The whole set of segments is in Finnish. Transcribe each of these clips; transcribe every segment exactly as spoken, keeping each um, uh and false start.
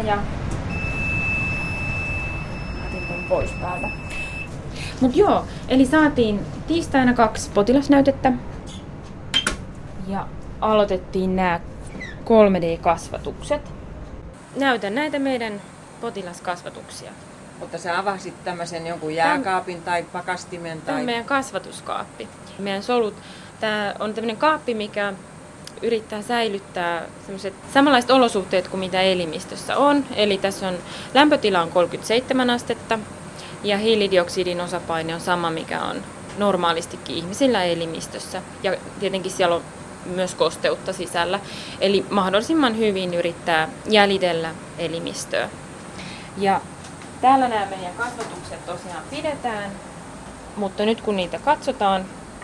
ja otin ton pois päältä. Mut joo, eli saatiin tiistaina kaksi potilasnäytettä ja aloitettiin nämä kolme D-kasvatukset. Näytän näitä meidän potilaskasvatuksia. Mutta sä avasit tämmöisen jonkun jääkaapin tai pakastimen? Tai... Tämä on meidän kasvatuskaappi. Meidän solut, tämä on tämmöinen kaappi, mikä yrittää säilyttää sellaiset samanlaiset olosuhteet kuin mitä elimistössä on. Eli tässä on lämpötila on kolmekymmentäseitsemän astetta ja hiilidioksidin osapaine on sama, mikä on normaalistikin ihmisillä elimistössä. Ja tietenkin siellä on myös kosteutta sisällä. Eli mahdollisimman hyvin yrittää jäljitellä elimistöä. Ja täällä nämä meidän kasvatukset tosiaan pidetään, mutta nyt kun niitä katsotaan,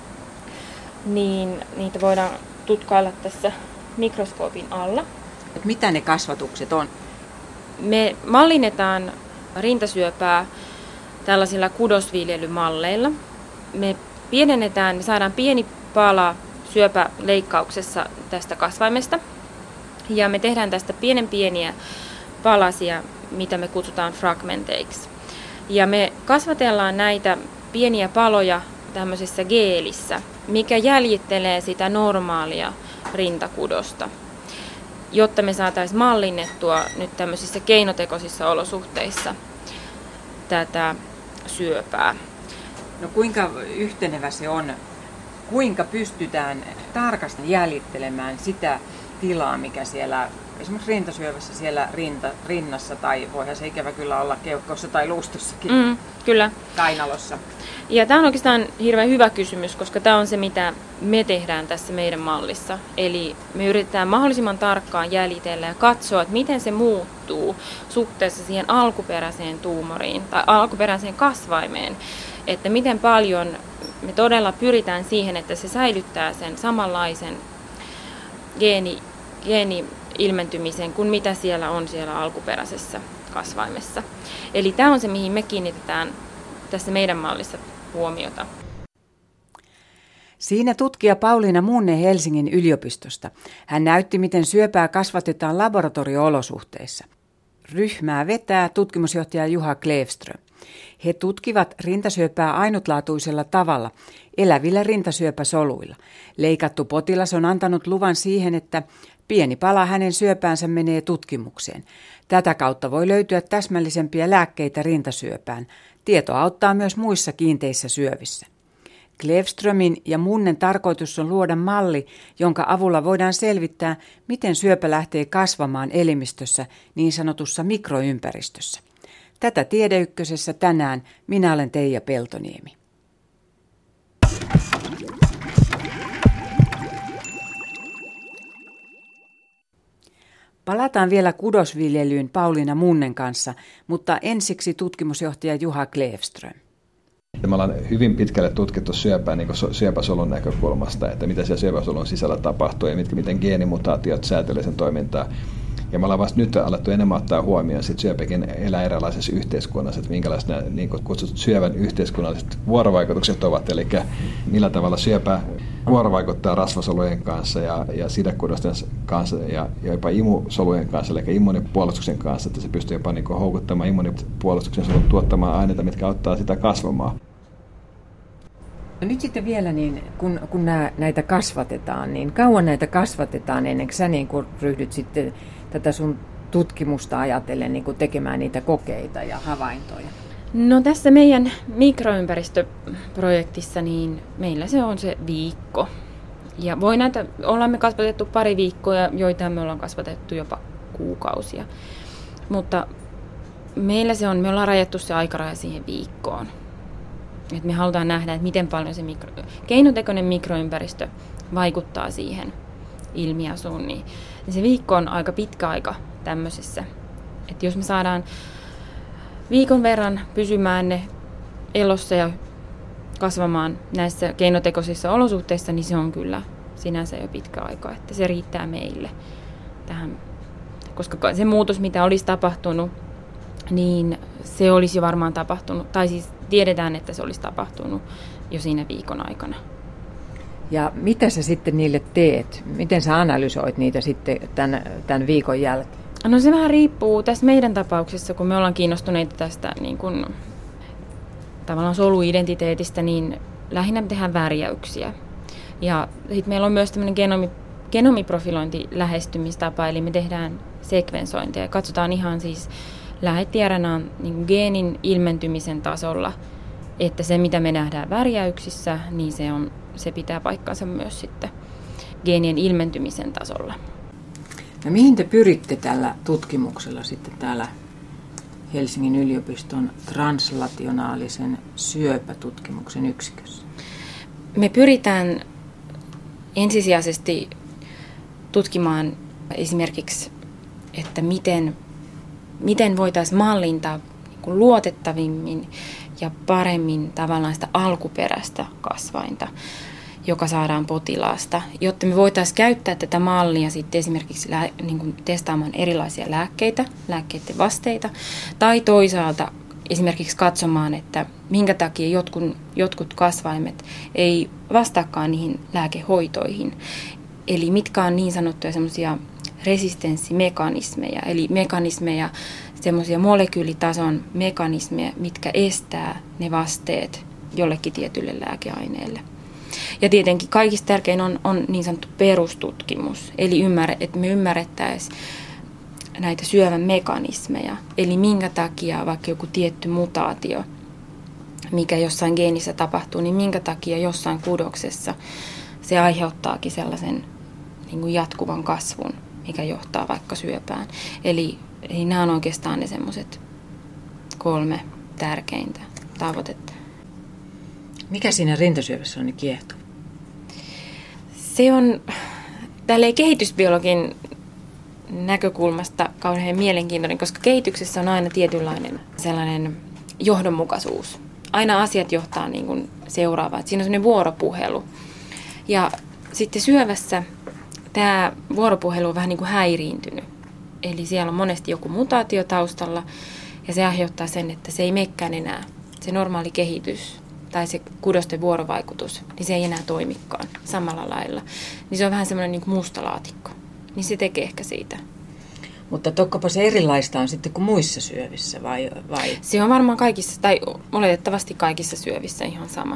niin niitä voidaan tutkailla tässä mikroskoopin alla. Et mitä ne kasvatukset on? Me mallinnetaan rintasyöpää tällaisilla kudosviljelymalleilla. Me pienennetään, saadaan pieni pala syöpäleikkauksessa tästä kasvaimesta. Ja me tehdään tästä pienen pieniä palasia, mitä me kutsutaan fragmenteiksi. Ja me kasvatellaan näitä pieniä paloja tämmöisessä geelissä, mikä jäljittelee sitä normaalia rintakudosta, jotta me saataisiin mallinnettua nyt tämmöisissä keinotekoisissa olosuhteissa tätä syöpää. No kuinka yhtenevä se on? Kuinka pystytään tarkasti jäljittelemään sitä tilaa, mikä siellä esimerkiksi rintasyövässä siellä rinta, rinnassa, tai voihan se ikävä kyllä olla keuhkossa tai luustossakin, mm, kyllä. kainalossa. Ja tämä on oikeastaan hirveän hyvä kysymys, koska tämä on se, mitä me tehdään tässä meidän mallissa. Eli me yritetään mahdollisimman tarkkaan jäljitellä ja katsoa, että miten se muuttuu suhteessa siihen alkuperäiseen tuumoriin tai alkuperäiseen kasvaimeen. Että miten paljon me todella pyritään siihen, että se säilyttää sen samanlaisen geeni, geeni-ilmentymisen kuin mitä siellä on siellä alkuperäisessä kasvaimessa. Eli tämä on se, mihin me kiinnitetään tässä meidän mallissa huomiota. Siinä tutkija Pauliina Munne Helsingin yliopistosta. Hän näytti, miten syöpää kasvatetaan laboratorio-olosuhteissa. Ryhmää vetää tutkimusjohtaja Juha Klevström. He tutkivat rintasyöpää ainutlaatuisella tavalla, elävillä rintasyöpäsoluilla. Leikattu potilas on antanut luvan siihen, että pieni pala hänen syöpäänsä menee tutkimukseen. Tätä kautta voi löytyä täsmällisempiä lääkkeitä rintasyöpään. Tieto auttaa myös muissa kiinteissä syövissä. Klevströmin ja Munnen tarkoitus on luoda malli, jonka avulla voidaan selvittää, miten syöpä lähtee kasvamaan elimistössä niin sanotussa mikroympäristössä. Tätä Tiedeykkösessä tänään minä olen Teija Peltoniemi. Palataan vielä kudosviljelyyn Pauliina Munnen kanssa, mutta ensiksi tutkimusjohtaja Juha Klevström. Me ollaan hyvin pitkälle tutkittu syöpää niin syöpäsolun näkökulmasta, että mitä siellä syöpäsolun sisällä tapahtuu ja mitkä, miten geenimutaatiot säätelee sen toimintaa. Ja me ollaan vasta nyt alettu enemmän ottaa huomioon, että syöpäkin elää erilaisessa yhteiskunnassa, että minkälaiset nämä niin kutsutut syövän yhteiskunnalliset vuorovaikutukset ovat, eli millä tavalla syöpä vuorovaikuttaa rasvasolujen kanssa ja, ja sidekudosten kanssa ja jopa imusolujen kanssa, eli immunipuolustuksen kanssa, että se pystyy jopa niin houkuttamaan immunipuolustuksen solut tuottamaan aineita, mitkä auttaa sitä kasvamaan. No nyt sitten vielä, niin kun, kun nää, näitä kasvatetaan, niin kauan näitä kasvatetaan ennen kuin sä niin kun ryhdyt sitten tätä sun tutkimusta ajatellen niin kun tekemään niitä kokeita ja havaintoja? No tässä meidän mikroympäristöprojektissa niin meillä se on se viikko. Ja voi näitä, ollaan me kasvatettu pari viikkoa, joita me ollaan kasvatettu jopa kuukausia. Mutta meillä se on, me ollaan rajattu se aikaraja siihen viikkoon. Et me halutaan nähdä, että miten paljon se mikro, keinotekoinen mikroympäristö vaikuttaa siihen ilmiasuun. Niin se viikko on aika pitkä aika tämmöisessä. Että jos me saadaan viikon verran pysymään ne elossa ja kasvamaan näissä keinotekoisissa olosuhteissa, niin se on kyllä sinänsä jo pitkä aika. Että se riittää meille tähän. Koska se muutos, mitä olisi tapahtunut, niin se olisi jo varmaan tapahtunut, tai siis tiedetään, että se olisi tapahtunut jo siinä viikon aikana. Ja mitä sä sitten niille teet? Miten sä analysoit niitä sitten tämän, tämän viikon jälkeen? No se vähän riippuu tässä meidän tapauksessa, kun me ollaan kiinnostuneita tästä niin kun, tavallaan soluidentiteetistä, niin lähinnä me tehdään värjäyksiä. Ja sitten meillä on myös tämmöinen genomi, genomiprofilointi lähestymistapa, eli me tehdään sekvensointia ja katsotaan ihan siis lähetti-R N A:n niin geenin ilmentymisen tasolla, että se mitä me nähdään värjäyksissä, niin se, on, se pitää paikkansa myös sitten geenien ilmentymisen tasolla. No mihin te pyritte tällä tutkimuksella sitten täällä Helsingin yliopiston translationaalisen syöpätutkimuksen yksikössä? Me pyritään ensisijaisesti tutkimaan esimerkiksi, että miten, miten voitaisiin mallintaa niin luotettavimmin ja paremmin tavallaan sitä alkuperäistä kasvainta, joka saadaan potilaasta, jotta me voitaisiin käyttää tätä mallia sitten esimerkiksi lää, niin kuin testaamaan erilaisia lääkkeitä, lääkkeiden vasteita, tai toisaalta esimerkiksi katsomaan, että minkä takia jotkut, jotkut kasvaimet ei vastaakaan niihin lääkehoitoihin. Eli mitkä on niin sanottuja semmoisia resistenssimekanismeja, eli mekanismeja, semmoisia molekyylitason mekanismeja, mitkä estää ne vasteet jollekin tietylle lääkeaineelle. Ja tietenkin kaikista tärkein on, on niin sanottu perustutkimus, eli ymmärrä, että me ymmärrettäisiin näitä syövän mekanismeja, eli minkä takia vaikka joku tietty mutaatio, mikä jossain geenissä tapahtuu, niin minkä takia jossain kudoksessa se aiheuttaakin sellaisen niin kuin jatkuvan kasvun, mikä johtaa vaikka syöpään. Eli, eli nämä on oikeastaan ne semmoiset kolme tärkeintä tavoitetta. Mikä siinä rintasyövässä on niin kiehtova? Se on tälleen kehitysbiologin näkökulmasta kauhean mielenkiintoinen, koska kehityksessä on aina tietynlainen sellainen johdonmukaisuus. Aina asiat johtaa niin kuin seuraavaan. Siinä on sellainen vuoropuhelu. Ja sitten syövässä tämä vuoropuhelu on vähän niin kuin häiriintynyt. Eli siellä on monesti joku mutaatio taustalla ja se aiheuttaa sen, että se ei menekään enää. Se normaali kehitys tai se kudosten vuorovaikutus, niin se ei enää toimikaan samalla lailla. Niin se on vähän semmoinen niin kuin musta laatikko. Niin se tekee ehkä siitä. Mutta tokkopa se erilaista on sitten kuin muissa syövissä vai, vai? Se on varmaan kaikissa, tai oletettavasti kaikissa syövissä ihan sama.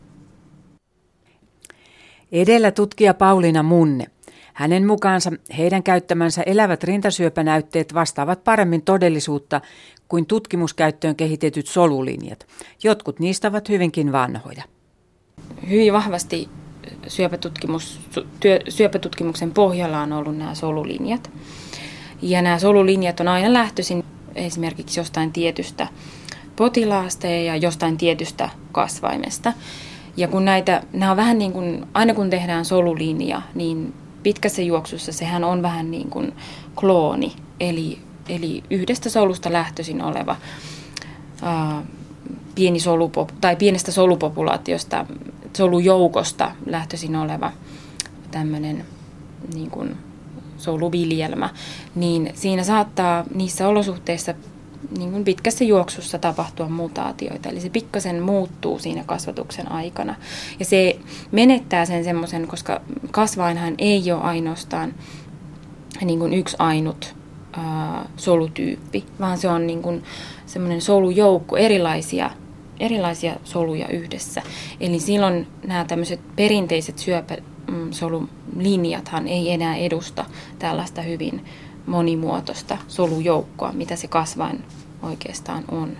Edellä tutkija Pauliina Munne. Hänen mukaansa heidän käyttämänsä elävät rintasyöpänäytteet vastaavat paremmin todellisuutta kuin tutkimuskäyttöön kehitetyt solulinjat. Jotkut niistä ovat hyvinkin vanhoja. Hyvin vahvasti syöpätutkimus, työ, syöpätutkimuksen pohjalla on ollut nämä solulinjat. Ja nämä solulinjat on aina lähtöisin esimerkiksi jostain tietystä potilaasta ja jostain tietystä kasvaimesta. Ja kun näitä, nämä on vähän niin kuin, aina kun tehdään solulinja, niin pitkässä juoksussa sehän on vähän niin kuin klooni, eli, eli yhdestä solusta lähtöisin oleva ää, pieni solupop, tai pienestä solupopulaatiosta, solujoukosta lähtöisin oleva tämmöinen niin kuin soluviljelmä, niin siinä saattaa niissä olosuhteissa niin kuin pitkässä juoksussa tapahtua mutaatioita. Eli se pikkasen muuttuu siinä kasvatuksen aikana. Ja se menettää sen semmoisen, koska kasvainhan ei ole ainoastaan niin kuin yksi ainut ää, solutyyppi, vaan se on niin kuin semmoinen solujoukko, erilaisia, erilaisia soluja yhdessä. Eli silloin nämä tämmöiset perinteiset syöpäsolulinjathan ei enää edusta tällaista hyvin monimuotoista solujoukkoa, mitä se kasvain oikeastaan on.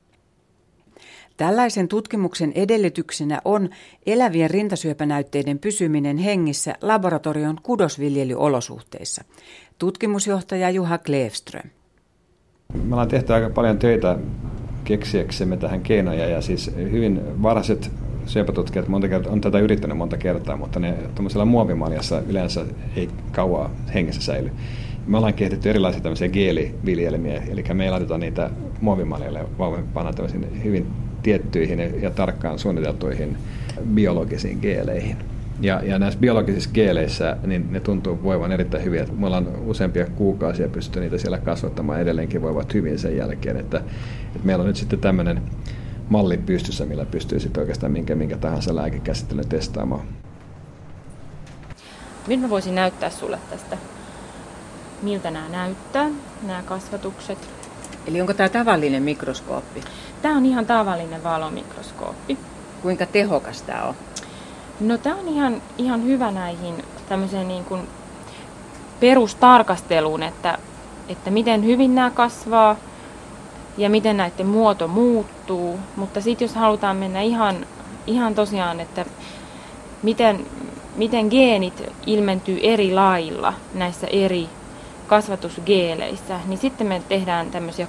Tällaisen tutkimuksen edellytyksenä on elävien rintasyöpänäytteiden pysyminen hengissä laboratorion kudosviljelyolosuhteissa. Tutkimusjohtaja Juha Klevström. Me ollaan tehty aika paljon töitä keksiäksemme tähän keinoja ja siis hyvin varhaiset syöpätutkijat monta kertaa, on tätä yrittänyt monta kertaa, mutta ne tuollaisella muovimaljassa yleensä ei kauaa hengissä säily. Me ollaan kehitetty erilaisia tämmöisiä geeliviljelmiä, eli me laitetaan niitä muovimaljalle pannaan tämmöisiin hyvin tiettyihin ja tarkkaan suunniteltuihin biologisiin geeleihin. Ja, ja näissä biologisissa geeleissä niin ne tuntuu voivan erittäin hyvin. Me ollaan useampia kuukausia pystytty niitä siellä kasvattamaan, edelleenkin voivat hyvin sen jälkeen. Että, että meillä on nyt sitten tämmöinen malli pystyssä, millä pystyy sitten oikeastaan minkä, minkä tahansa lääkekäsittelyn testaamaan. Nyt mä voisin näyttää sulle tästä miltä nämä näyttää, nämä kasvatukset. Eli onko tämä tavallinen mikroskooppi? Tämä on ihan tavallinen valomikroskooppi. Kuinka tehokas tämä on? No tämä on ihan, ihan hyvä näihin tämmöiseen niin kuin perustarkasteluun, että, että miten hyvin nämä kasvaa ja miten näiden muoto muuttuu. Mutta sitten jos halutaan mennä ihan, ihan tosiaan, että miten, miten geenit ilmentyy eri lailla näissä eri kasvatusgeeleissä, niin sitten me tehdään tämmöisiä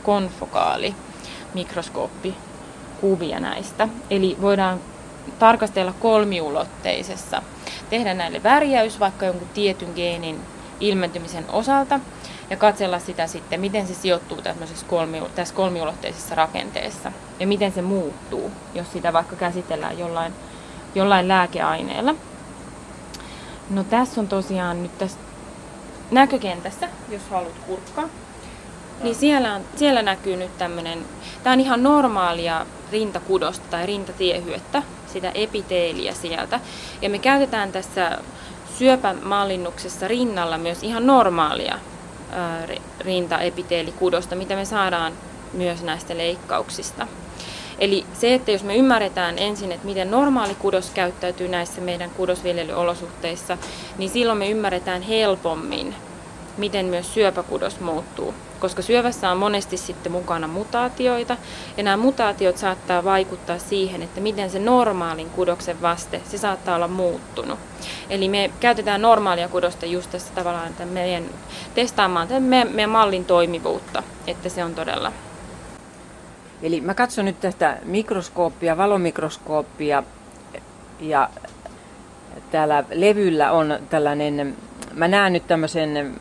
konfokaalimikroskooppikuvia näistä. Eli voidaan tarkastella kolmiulotteisessa, tehdä näille värjäys vaikka jonkun tietyn geenin ilmentymisen osalta ja katsella sitä sitten, miten se sijoittuu tämmöisessä kolmi, tässä kolmiulotteisessa rakenteessa ja miten se muuttuu, jos sitä vaikka käsitellään jollain, jollain lääkeaineella. No tässä on tosiaan nyt tässä näkökentässä, jos haluat kurkkaa, niin siellä, on, siellä näkyy nyt tämmöinen, tämä on ihan normaalia rintakudosta tai rintatiehyettä, sitä epiteeliä sieltä. Ja me käytetään tässä syöpämallinnuksessa rinnalla myös ihan normaalia ää, rintaepiteelikudosta, mitä me saadaan myös näistä leikkauksista. Eli se, että jos me ymmärretään ensin, että miten normaali kudos käyttäytyy näissä meidän kudosviljelyolosuhteissa, niin silloin me ymmärretään helpommin, miten myös syöpäkudos muuttuu. Koska syövässä on monesti sitten mukana mutaatioita, ja nämä mutaatiot saattaa vaikuttaa siihen, että miten se normaalin kudoksen vaste, se saattaa olla muuttunut. Eli me käytetään normaalia kudosta just tässä tavallaan tämän meidän testaamaan tämän meidän, meidän mallin toimivuutta, että se on todella. Eli mä katson nyt tästä mikroskooppia, valomikroskooppia, ja täällä levyllä on tällainen, mä näen nyt tämmöisen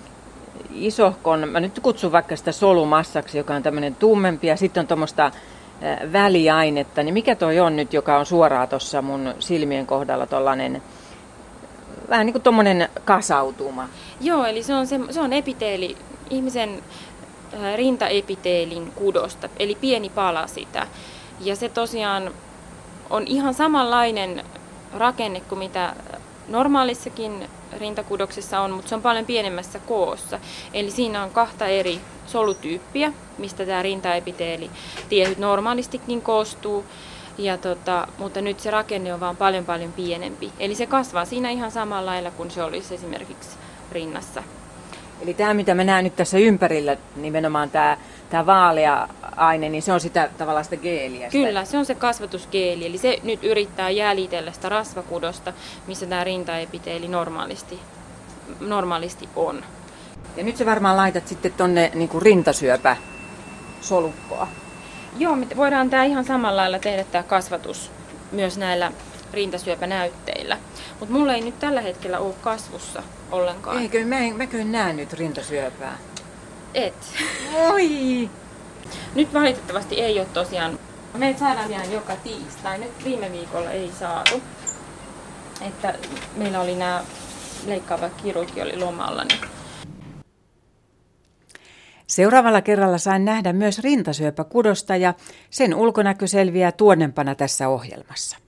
isohkon, mä nyt kutsun vaikka sitä solumassaksi, joka on tämmöinen tummempi, ja sitten on tuommoista väliainetta, niin mikä toi on nyt, joka on suoraan tuossa mun silmien kohdalla tollainen, vähän niin kuin tuommoinen kasautuma? Joo, eli se on, se, se on epiteeli, ihmisen rintaepiteelin kudosta, eli pieni pala sitä. Ja se tosiaan on ihan samanlainen rakenne kuin mitä normaalissakin rintakudoksessa on, mutta se on paljon pienemmässä koossa. Eli siinä on kahta eri solutyyppiä, mistä tämä rintaepiteeli tiehyt normaalistikin koostuu. Ja tota, mutta nyt se rakenne on vaan paljon paljon pienempi. Eli se kasvaa siinä ihan samalla lailla kuin se olisi esimerkiksi rinnassa. Eli tämä, mitä mä näen nyt tässä ympärillä, nimenomaan tämä, tämä vaalea aine, niin se on sitä tavallaan sitä geeliä. Kyllä, se on se kasvatusgeeli. Eli se nyt yrittää jäljitellä sitä rasvakudosta, missä tämä rintaepiteeli normaalisti, normaalisti on. Ja nyt sä varmaan laitat sitten tonne niin kuin rintasyöpäsolukkoa. Joo, me voidaan tämä ihan samalla lailla tehdä tämä kasvatus myös näillä rintasyöpänäytteillä. Mutta mulla ei nyt tällä hetkellä ole kasvussa ollenkaan. Eikö, mä en, mäkö en näe nyt rintasyöpää? Et. Oi! Nyt valitettavasti ei ole tosiaan. Meitä saadaan vielä joka tiistai. Nyt viime viikolla ei saatu. Että meillä oli nämä leikkaava kirurgi oli lomalla. Niin. Seuraavalla kerralla sain nähdä myös rintasyöpäkudosta ja sen ulkonäkö selviää tuonnempana tässä ohjelmassa.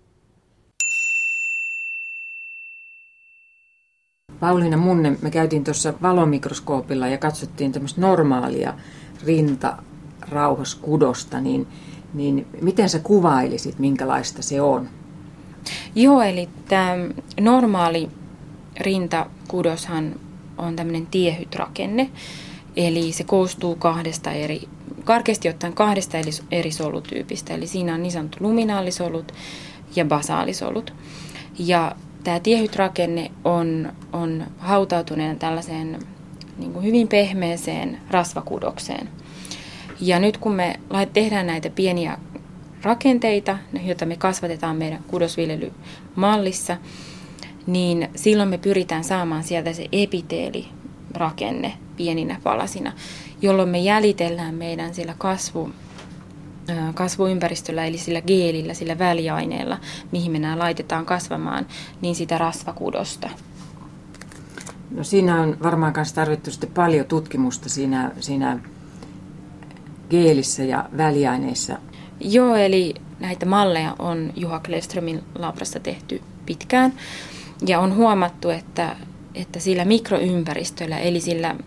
Pauliina Munne, me käytiin tuossa valomikroskoopilla ja katsottiin tämmöistä normaalia rintarauhaskudosta, niin, niin miten sä kuvailisit, minkälaista se on? Joo, eli tämä normaali rintakudoshan on tämmöinen tiehyt rakenne, eli se koostuu kahdesta eri, karkeasti ottaen kahdesta eri solutyypistä, eli siinä on niin sanottu luminaalisolut ja basaalisolut. Ja tämä tiehyt rakenne on, on hautautuneena tällaiseen niin kuin hyvin pehmeeseen rasvakudokseen. Ja nyt kun me tehdään näitä pieniä rakenteita, joita me kasvatetaan meidän kudosviljelymallissa, niin silloin me pyritään saamaan sieltä se epiteelirakenne pieninä palasina, jolloin me jäljitellään meidän sillä kasvu, kasvuympäristöllä, eli sillä geelillä, sillä väliaineella, mihin me nämä laitetaan kasvamaan, niin sitä rasvakudosta. No siinä on varmaan myös tarvittu sitten paljon tutkimusta siinä, siinä geelissä ja väliaineissa. Joo, eli näitä malleja on Juha Klevströmin labrassa tehty pitkään, ja on huomattu, että, että sillä mikroympäristöllä, eli sillä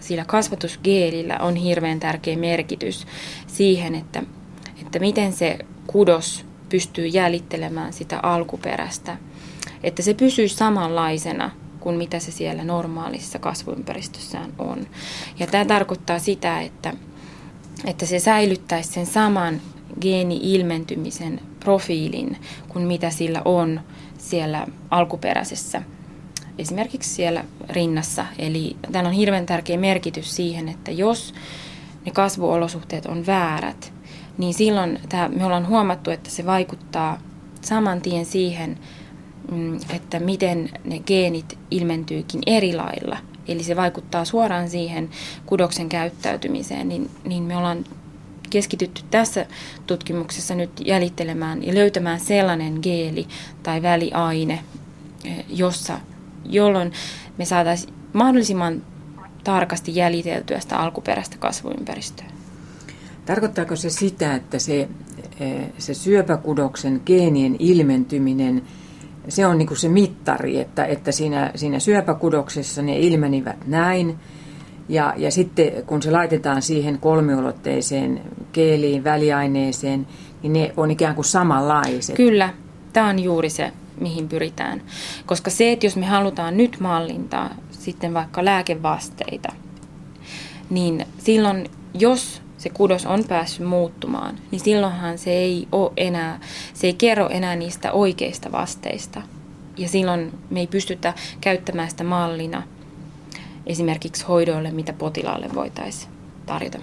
sillä kasvatusgeelillä on hirveän tärkeä merkitys siihen, että, että miten se kudos pystyy jäljittelemään sitä alkuperäistä, että se pysyy samanlaisena kuin mitä se siellä normaalissa kasvuympäristössään on. Ja tämä tarkoittaa sitä, että, että se säilyttäisi sen saman geeni-ilmentymisen profiilin kuin mitä sillä on siellä alkuperäisessä, esimerkiksi siellä rinnassa. Eli tämä on hirveän tärkeä merkitys siihen, että jos ne kasvuolosuhteet on väärät, niin silloin tämä, me ollaan huomattu, että se vaikuttaa saman tien siihen, että miten ne geenit ilmentyykin eri lailla. Eli se vaikuttaa suoraan siihen kudoksen käyttäytymiseen, niin, niin me ollaan keskitytty tässä tutkimuksessa nyt jäljittelemään ja löytämään sellainen geeli tai väliaine, jossa, jolloin me saataisiin mahdollisimman tarkasti jäljiteltyä sitä alkuperäistä kasvuympäristöä. Tarkoittaako se sitä, että se, se syöpäkudoksen geenien ilmentyminen, se on niin kuin se mittari, että, että siinä, siinä syöpäkudoksessa ne ilmenivät näin, ja, ja sitten kun se laitetaan siihen kolmiulotteiseen geeliin, väliaineeseen, niin ne on ikään kuin samanlaiset? Kyllä, tämä on juuri se, mihin pyritään. Koska se, että jos me halutaan nyt mallintaa sitten vaikka lääkevasteita, niin silloin, jos se kudos on päässyt muuttumaan, niin silloinhan se ei ole enää, se ei kerro enää niistä oikeista vasteista. Ja silloin me ei pystytä käyttämään sitä mallina esimerkiksi hoidoille, mitä potilaalle voitaisiin tarjota.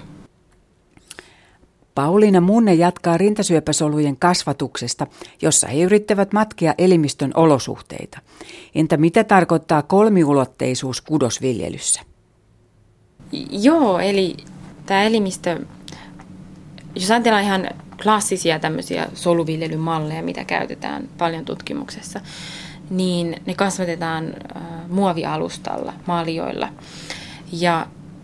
Pauliina Munne jatkaa rintasyöpäsolujen kasvatuksesta, jossa he yrittävät matkia elimistön olosuhteita. Entä mitä tarkoittaa kolmiulotteisuus kudosviljelyssä? Joo, eli tämä elimistö, jos ajatellaan ihan klassisia tämmöisiä soluviljelymalleja, mitä käytetään paljon tutkimuksessa, niin ne kasvatetaan äh, muovialustalla, maalioilla. Ja,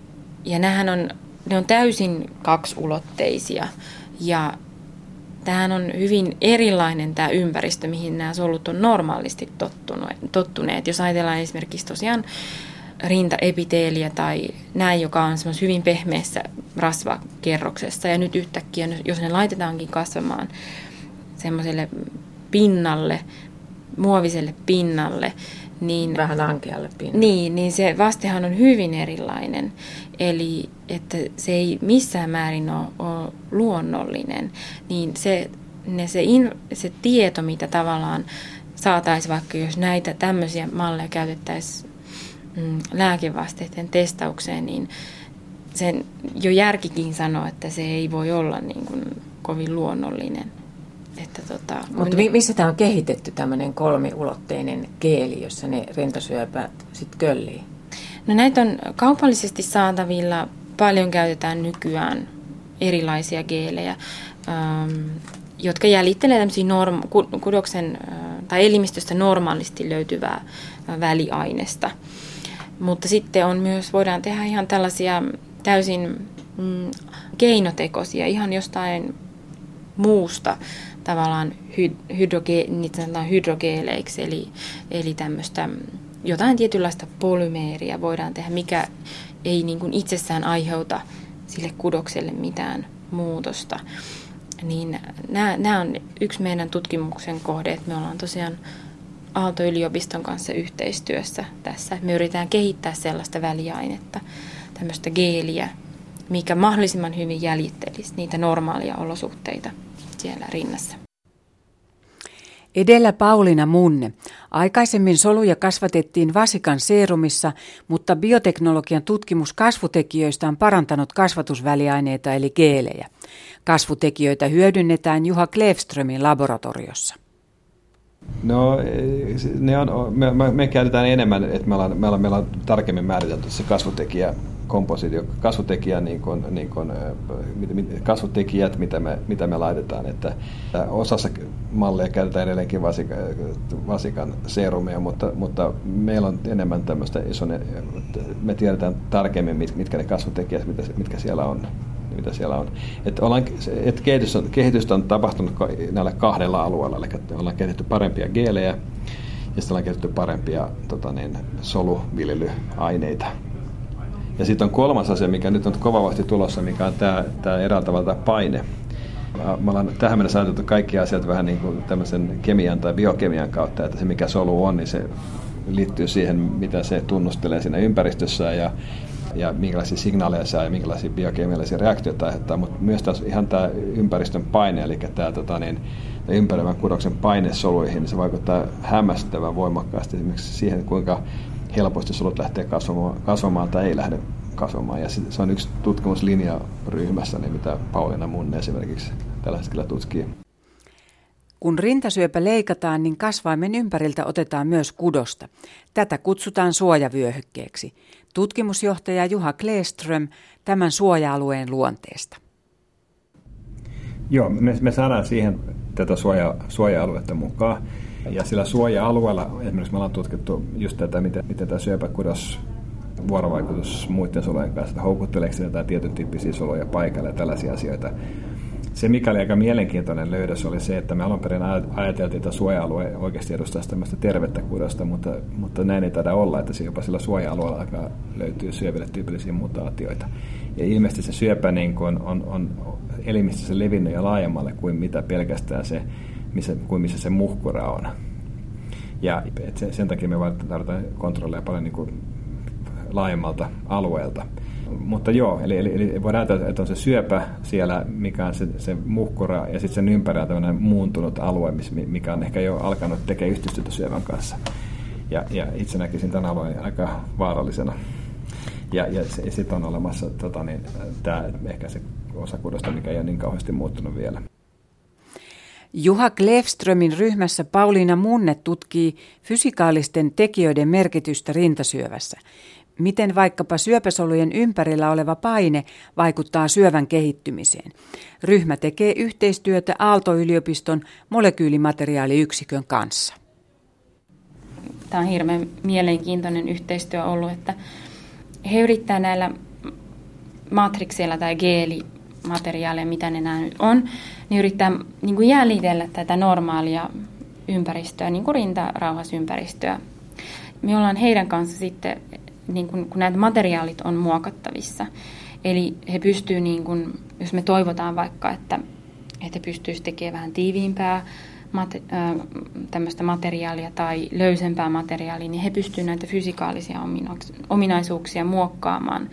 ja nämähän on, ne on täysin kaksiulotteisia. Ja tämähän on hyvin erilainen tämä ympäristö, mihin nämä solut on normaalisti tottuneet. Jos ajatellaan esimerkiksi tosiaan rintaepiteeliä tai näin, joka on semmoisessa hyvin pehmeässä rasvakerroksessa. Ja nyt yhtäkkiä, jos ne laitetaankin kasvamaan semmoiselle pinnalle, muoviselle pinnalle, niin vähän ankealle pinnalle. Niin, niin se vastehan on hyvin erilainen. Eli että se ei missään määrin ole, ole luonnollinen. Niin se, ne, se, in, se tieto, mitä tavallaan saataisiin, vaikka jos näitä tämmöisiä malleja käytettäisiin mm, lääkevasteiden testaukseen, niin sen jo järkikin sanoo, että se ei voi olla niin kuin kovin luonnollinen. Että tota, Mutta mi- missä tämä on kehitetty, tämmöinen kolmiulotteinen geeli, jossa ne rintasyöpäät sitten köllii? No näitä on kaupallisesti saatavilla. Paljon käytetään nykyään erilaisia geelejä, ähm, jotka jäljittelee tämmöisiä norm- kudoksen äh, tai elimistöstä normaalisti löytyvää äh, väliainesta. Mutta sitten on myös, voidaan tehdä ihan tällaisia täysin mm, keinotekoisia, ihan jostain muusta tavallaan hydroge, niitä sanotaan hydrogeeleiksi, eli, eli tämmöistä jotain tietynlaista polymeeriä voidaan tehdä, mikä ei niin kuin itsessään aiheuta sille kudokselle mitään muutosta. Niin nämä, nämä on yksi meidän tutkimuksen kohde, että me ollaan tosiaan Aalto-yliopiston kanssa yhteistyössä tässä. Me yritetään kehittää sellaista väliainetta, tämmöistä geeliä, mikä mahdollisimman hyvin jäljittelisi niitä normaalia olosuhteita siellä rinnassa. Edellä Pauliina Munne. Aikaisemmin soluja kasvatettiin vasikan seerumissa, mutta bioteknologian tutkimus kasvutekijöistä on parantanut kasvatusväliaineita eli geelejä. Kasvutekijöitä hyödynnetään Juha Klevströmin laboratoriossa. No, ne on, me, me, me käytetään enemmän, että me ollaan, me ollaan, me ollaan tarkemmin määritelty se kasvutekijä, kompositio, kasvutekijä, niin kuin, niin kuin, kasvutekijät, mitä me, mitä me laitetaan. Että osassa malleja käytetään edelleenkin vasikan, vasikan seerumia, mutta, mutta meillä on enemmän tämmöistä isoa, me tiedetään tarkemmin, mitkä ne kasvutekijät, mitkä siellä on. Mitä siellä on. Että ollaan, et kehitys on, kehitystä on tapahtunut näillä kahdella alueella, eli ollaan kehitetty parempia geelejä ja sitten ollaan kehitetty parempia tota niin, soluviljelyaineita. Ja sitten on kolmas asia, mikä nyt on kovavasti tulossa, mikä on tämä, tämä eräällä tavalla tämä paine. Me ollaan tähän mennessä ajateltu kaikki asiat vähän niin kuin tämmöisen kemian tai biokemian kautta, että se mikä solu on, niin se liittyy siihen, mitä se tunnustelee siinä ympäristössä ja, ja minkälaisia signaaleja saa ja minkälaisia biokemiallisia reaktioita aiheuttaa, mutta myös taas ihan tämä ympäristön paine, eli tämä tota, niin, ympäröivän kudoksen paine soluihin, niin se vaikuttaa hämmästyttävän voimakkaasti esimerkiksi siihen, kuinka helposti solut lähtee kasvamaan, kasvamaan tai ei lähde kasvamaan. Ja se on yksi tutkimuslinja ryhmässä, niin mitä Pauliina Munne esimerkiksi tällä hetkellä tutkii. Kun rintasyöpä leikataan, niin kasvaimen ympäriltä otetaan myös kudosta. Tätä kutsutaan suojavyöhykkeeksi. Tutkimusjohtaja Juha Kleefström tämän suoja-alueen luonteesta. Joo, me, me saadaan siihen tätä suoja, suoja-aluetta mukaan. Ja sillä suoja-alueella esimerkiksi me ollaan tutkittu just tätä, miten, miten tämä syöpäkudos vuorovaikutus muiden solujen kanssa, houkutteleeko jotain tietyn tyyppisiä soluja paikalle ja tällaisia asioita. Se, mikä oli aika mielenkiintoinen löydös, oli se, että me alun perin ajateltiin, että suoja-alue oikeasti edustaisi tämmöistä tervettä kudosta, mutta, mutta näin ei taida olla, että se jopa sillä suoja-alueella alkaa löytyy syöville tyypillisiä mutaatioita. Ja ilmeisesti se syöpä niin kun on, on elimistössä levinnyt jo laajemmalle kuin mitä pelkästään se, missä, kuin missä se muhkura on. Ja sen, sen takia me tarvitaan kontrolleja paljon niin kuin laajemmalta alueelta. Mutta joo, eli, eli, eli voidaan ajatella, että on se syöpä siellä, mikä on se, se muhkura, ja sitten sen ympärillä tämmöinen muuntunut alue, mikä on ehkä jo alkanut tekemään yhteistyötä syövän kanssa. Ja, ja itse näkisin tämän alueen aika vaarallisena. Ja, ja sitten on olemassa tota, niin, tämä ehkä se osa kudosta, mikä ei ole niin kauheasti muuttunut vielä. Juha Kleefströmin ryhmässä Pauliina Munne tutkii fysikaalisten tekijöiden merkitystä rintasyövässä. Miten vaikkapa syöpäsolujen ympärillä oleva paine vaikuttaa syövän kehittymiseen. Ryhmä tekee yhteistyötä Aalto-yliopiston molekyylimateriaaliyksikön kanssa. Tämä on hirveän mielenkiintoinen yhteistyö ollut, että he yrittävät näillä matrikseilla tai geelimateriaaleilla, mitä ne nämä nyt on, niin yrittää niin kuin jäljitellä tätä normaalia ympäristöä, niin kuin rintarauhasympäristöä. Me ollaan heidän kanssa sitten, niin kun, kun näitä materiaalit on muokattavissa. Eli he pystyy, niin kun, jos me toivotaan vaikka, että, että he pystyisivät tekemään vähän tiiviimpää mate, äh, tämmöistä materiaalia tai löysempää materiaalia, niin he pystyvät näitä fysikaalisia ominaisuuksia muokkaamaan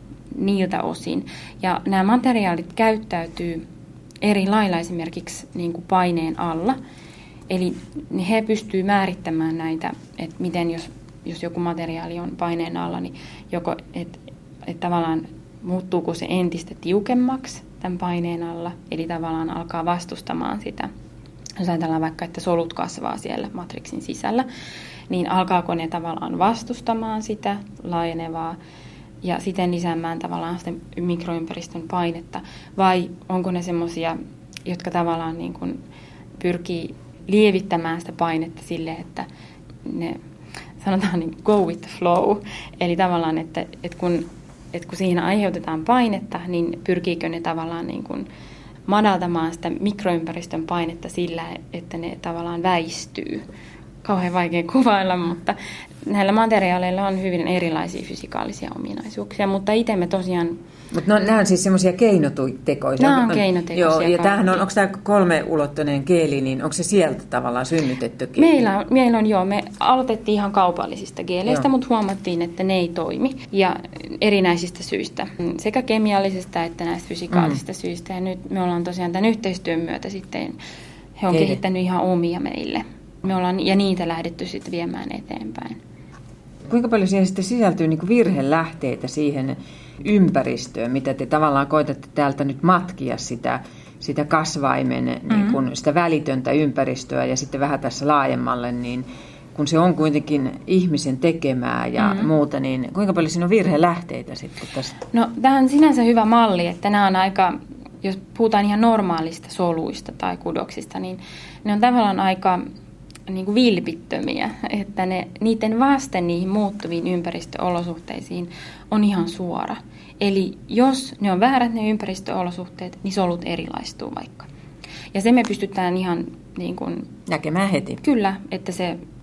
niiltä osin. Ja nämä materiaalit käyttäytyy eri lailla esimerkiksi niin kuin paineen alla. Eli he pystyvät määrittämään näitä, että miten jos jos joku materiaali on paineen alla, niin joko, että et tavallaan muuttuuko se entistä tiukemmaksi tämän paineen alla, eli tavallaan alkaa vastustamaan sitä. Jos ajatellaan vaikka, että solut kasvaa siellä matriksin sisällä, niin alkaako ne tavallaan vastustamaan sitä laajenevaa ja siten lisäämään tavallaan sitä mikroympäristön painetta, vai onko ne semmoisia, jotka tavallaan niin kuin pyrkii lievittämään sitä painetta sille, että ne sanotaan niin go with the flow, eli tavallaan, että, että, kun, että kun siihen aiheutetaan painetta, niin pyrkiikö ne tavallaan niin kuin madaltamaan sitä mikroympäristön painetta sillä, että ne tavallaan väistyy. Kauhean vaikea kuvailla, mutta näillä materiaaleilla on hyvin erilaisia fysikaalisia ominaisuuksia, mutta itse me tosiaan... Mutta no, nämä on siis semmoisia keinotekoisia. Nämä on keinotekoisia. Joo, ja tämähän on, onko tämä kolmeulotteinen geeli, niin onko se sieltä tavallaan synnytetty geeli? Meillä on, meillä on joo, me aloitettiin ihan kaupallisista geeleistä, joo. Mutta huomattiin, että ne ei toimi. Ja erinäisistä syistä, sekä kemiallisista että näistä fysikaalisista mm. syistä. Ja nyt me ollaan tosiaan tämän yhteistyön myötä sitten, he on Geeli. kehittänyt ihan omia meille. Me ollaan, ja niitä lähdetty sitten viemään eteenpäin. Kuinka paljon siihen sitten sisältyy niin kuin virhelähteitä siihen ympäristöön, mitä te tavallaan koetatte täältä nyt matkia sitä, sitä kasvaimen, mm-hmm. niin kuin sitä välitöntä ympäristöä ja sitten vähän tässä laajemmalle, niin kun se on kuitenkin ihmisen tekemää ja mm-hmm. muuta, niin kuinka paljon siinä on virhelähteitä sitten tästä? No tämä on sinänsä hyvä malli, että nämä on aika, jos puhutaan ihan normaalista soluista tai kudoksista, niin ne on tavallaan aika... niin kuin vilpittömiä, että ne, niiden vaste niihin muuttuviin ympäristöolosuhteisiin on ihan suora. Eli jos ne on väärät ne ympäristöolosuhteet, niin solut erilaistuu vaikka. Ja se me pystytään ihan niin kuin... näkemään heti. Kyllä, että se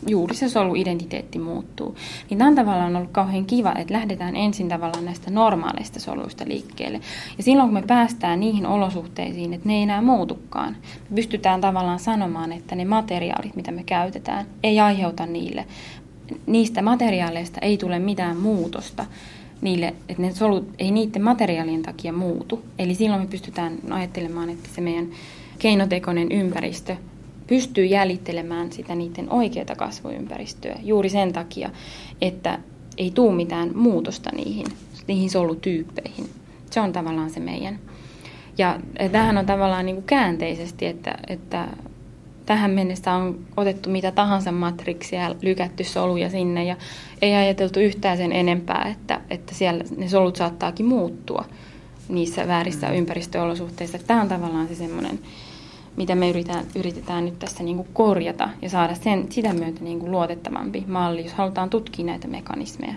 juuri se soluidentiteetti muuttuu. Niin tämä on tavallaan ollut kauhean kiva, että lähdetään ensin tavallaan näistä normaaleista soluista liikkeelle. Ja silloin kun me päästään niihin olosuhteisiin, että ne ei enää muutukaan, me pystytään tavallaan sanomaan, että ne materiaalit, mitä me käytetään, ei aiheuta niille. Niistä materiaaleista ei tule mitään muutosta. Niille, että ne solut ei niiden materiaalien takia muutu. Eli silloin me pystytään ajattelemaan, että se meidän keinotekoinen ympäristö pystyy jäljittelemään sitä niiden oikeaa kasvuympäristöä juuri sen takia, että ei tule mitään muutosta niihin, niihin solutyyppeihin. Se on tavallaan se meidän. Ja tämähän on tavallaan niin kuin käänteisesti, että, että tähän mennessä on otettu mitä tahansa matriksia ja lykätty soluja sinne ja ei ajateltu yhtään sen enempää, että, että siellä ne solut saattaakin muuttua niissä väärissä mm. ympäristöolosuhteissa. Tämä on tavallaan se semmoinen, mitä me yritetään, yritetään nyt tässä niin kuin korjata ja saada sen, sitä myötä niin kuin luotettavampi malli, jos halutaan tutkia näitä mekanismeja.